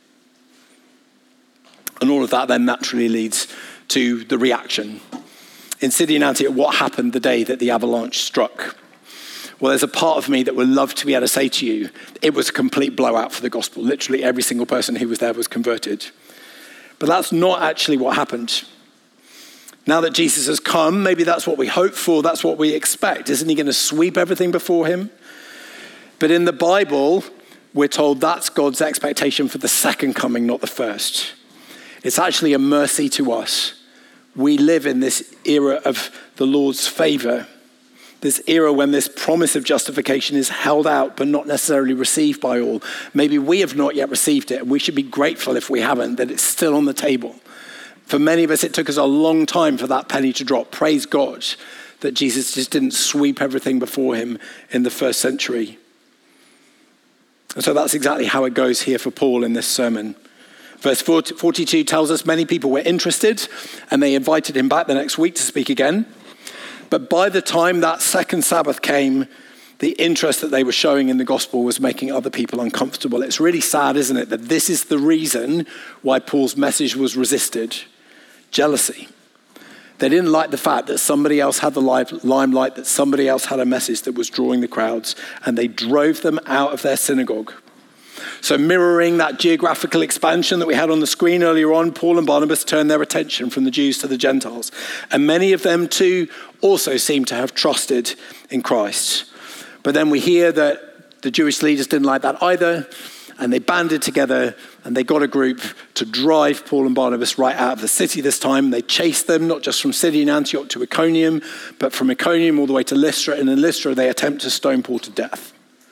And all of that then naturally leads to the reaction. In Syrian Antioch, what happened the day that the avalanche struck? Well, there's a part of me that would love to be able to say to you, it was a complete blowout for the gospel. Literally every single person who was there was converted. But that's not actually what happened. Now that Jesus has come, maybe that's what we hope for, that's what we expect. Isn't he going to sweep everything before him? But in the Bible, we're told that's God's expectation for the second coming, not the first. It's actually a mercy to us. We live in this era of the Lord's favor. This era when this promise of justification is held out but not necessarily received by all. Maybe we have not yet received it, and we should be grateful if we haven't, that it's still on the table. For many of us, it took us a long time for that penny to drop. Praise God that Jesus just didn't sweep everything before him in the first century. And so that's exactly how it goes here for Paul in this sermon. Verse 42 tells us many people were interested, and they invited him back the next week to speak again. But by the time that second Sabbath came, the interest that they were showing in the gospel was making other people uncomfortable. It's really sad, isn't it, that this is the reason why Paul's message was resisted. Jealousy. They didn't like the fact that somebody else had the limelight, that somebody else had a message that was drawing the crowds, and they drove them out of their synagogue. So mirroring that geographical expansion that we had on the screen earlier on, Paul and Barnabas turned their attention from the Jews to the Gentiles. And many of them too also seem to have trusted in Christ. But then we hear that the Jewish leaders didn't like that either, and they banded together and they got a group to drive Paul and Barnabas right out of the city this time. They chased them, not just from Syrian Antioch to Iconium, but from Iconium all the way to Lystra. And in Lystra, they attempt to stone Paul to death.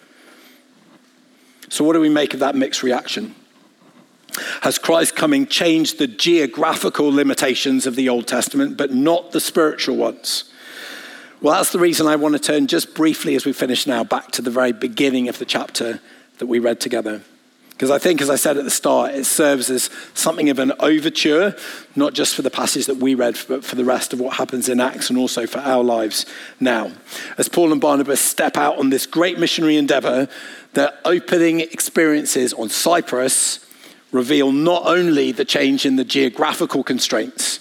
So what do we make of that mixed reaction? Has Christ's coming changed the geographical limitations of the Old Testament, but not the spiritual ones? Well, that's the reason I want to turn just briefly as we finish now back to the very beginning of the chapter that we read together. Because I think, as I said at the start, it serves as something of an overture, not just for the passage that we read, but for the rest of what happens in Acts and also for our lives now. As Paul and Barnabas step out on this great missionary endeavor, their opening experiences on Cyprus reveal not only the change in the geographical constraints,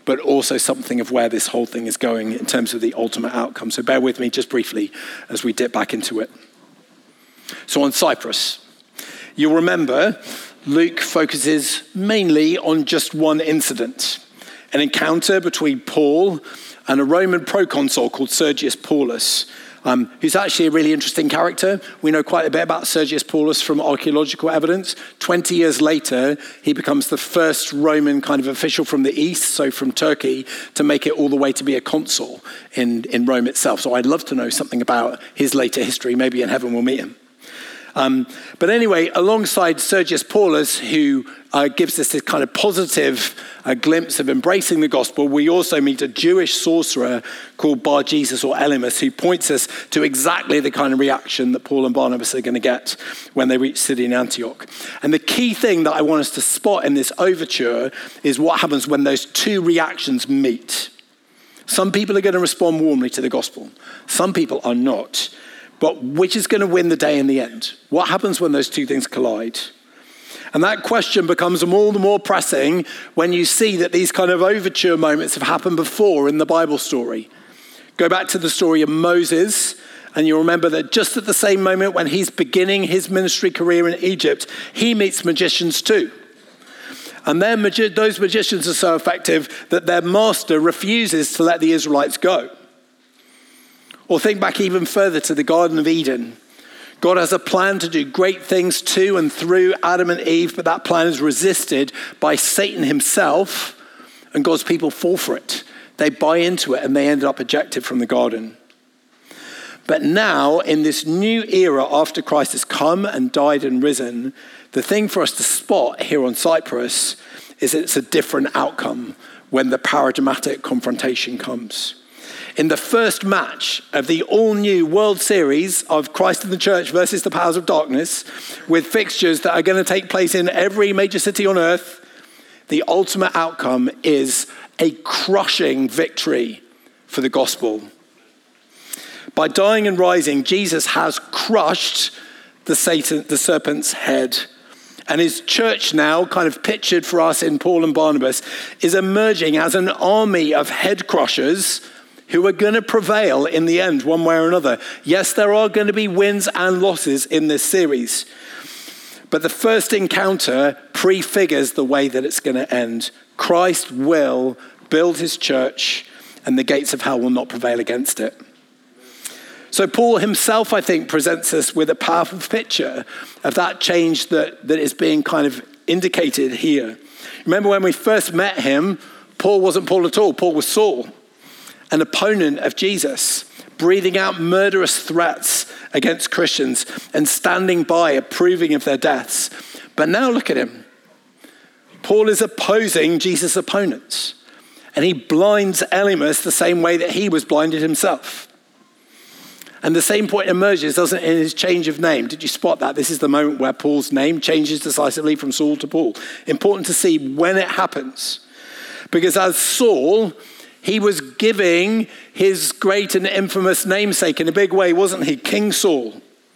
but also something of where this whole thing is going in terms of the ultimate outcome. So bear with me just briefly as we dip back into it. So on Cyprus, you'll remember Luke focuses mainly on just one incident, an encounter between Paul and a Roman proconsul called Sergius Paulus, who's actually a really interesting character. We know quite a bit about Sergius Paulus from archaeological evidence. 20 years later, he becomes the first Roman kind of official from the east, so from Turkey, to make it all the way to be a consul in Rome itself. So I'd love to know something about his later history. Maybe in heaven we'll meet him. But anyway, alongside Sergius Paulus, who gives us this kind of positive glimpse of embracing the gospel, we also meet a Jewish sorcerer called Bar-Jesus or Elymas, who points us to exactly the kind of reaction that Paul and Barnabas are going to get when they reach city in Antioch. And the key thing that I want us to spot in this overture is what happens when those two reactions meet. Some people are going to respond warmly to the gospel. Some people are not. But which is going to win the day in the end? What happens when those two things collide? And that question becomes all the more pressing when you see that these kind of overture moments have happened before in the Bible story. Go back to the story of Moses, and you'll remember that just at the same moment when he's beginning his ministry career in Egypt, he meets magicians too. And then those magicians are so effective that their master refuses to let the Israelites go. Or think back even further to the Garden of Eden. God has a plan to do great things to and through Adam and Eve, but that plan is resisted by Satan himself, and God's people fall for it. They buy into it, and they end up ejected from the garden. But now, in this new era after Christ has come and died and risen, the thing for us to spot here on Cyprus is that it's a different outcome when the paradigmatic confrontation comes. In the first match of the all-new World Series of Christ and the Church versus the powers of darkness, with fixtures that are going to take place in every major city on earth, the ultimate outcome is a crushing victory for the gospel. By dying and rising, Jesus has crushed the serpent's head. And his church now, kind of pictured for us in Paul and Barnabas, is emerging as an army of head crushers who are going to prevail in the end, one way or another. Yes, there are going to be wins and losses in this series. But the first encounter prefigures the way that it's going to end. Christ will build his church, and the gates of hell will not prevail against it. So Paul himself, I think, presents us with a powerful picture of that change that is being kind of indicated here. Remember when we first met him, Paul wasn't Paul at all. Paul was Saul, an opponent of Jesus, breathing out murderous threats against Christians and standing by, approving of their deaths. But now look at him. Paul is opposing Jesus' opponents, and he blinds Elymas the same way that he was blinded himself. And the same point emerges, doesn't it, in his change of name? Did you spot that? This is the moment where Paul's name changes decisively from Saul to Paul. Important to see when it happens. Because as Saul, he was giving his great and infamous namesake in a big way, wasn't he? King Saul.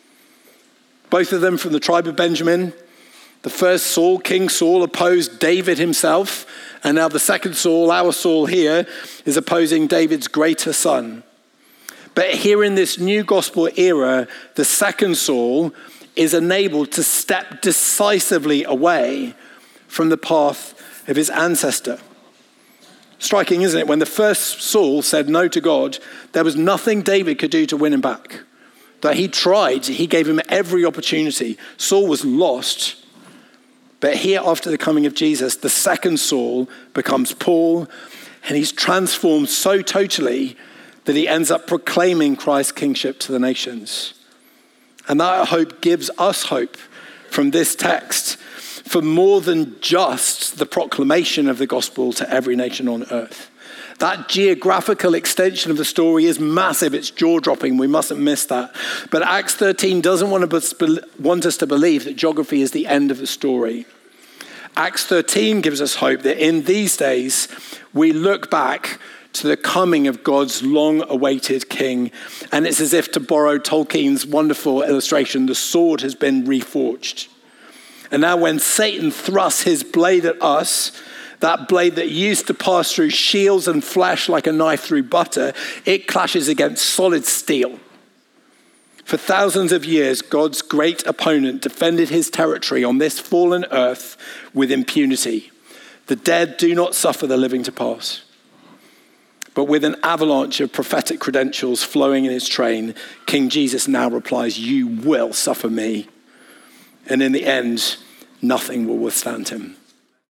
Both of them from the tribe of Benjamin. The first Saul, King Saul, opposed David himself. And now the second Saul, our Saul here, is opposing David's greater son. But here in this new gospel era, the second Saul is enabled to step decisively away from the path of his ancestor. Striking, isn't it? When the first Saul said no to God, there was nothing David could do to win him back. That he tried, he gave him every opportunity. Saul was lost. But here, after the coming of Jesus, the second Saul becomes Paul, and he's transformed so totally that he ends up proclaiming Christ's kingship to the nations. And that hope gives us hope from this text for more than just the proclamation of the gospel to every nation on earth. That geographical extension of the story is massive. It's jaw-dropping. We mustn't miss that. But Acts 13 doesn't want us to believe that geography is the end of the story. Acts 13 gives us hope that in these days, we look back to the coming of God's long-awaited king. And it's as if, to borrow Tolkien's wonderful illustration, the sword has been reforged. And now when Satan thrusts his blade at us, that blade that used to pass through shields and flesh like a knife through butter, it clashes against solid steel. For thousands of years, God's great opponent defended his territory on this fallen earth with impunity. The dead do not suffer the living to pass. But with an avalanche of prophetic credentials flowing in his train, King Jesus now replies, "You will suffer me." And in the end, nothing will withstand him.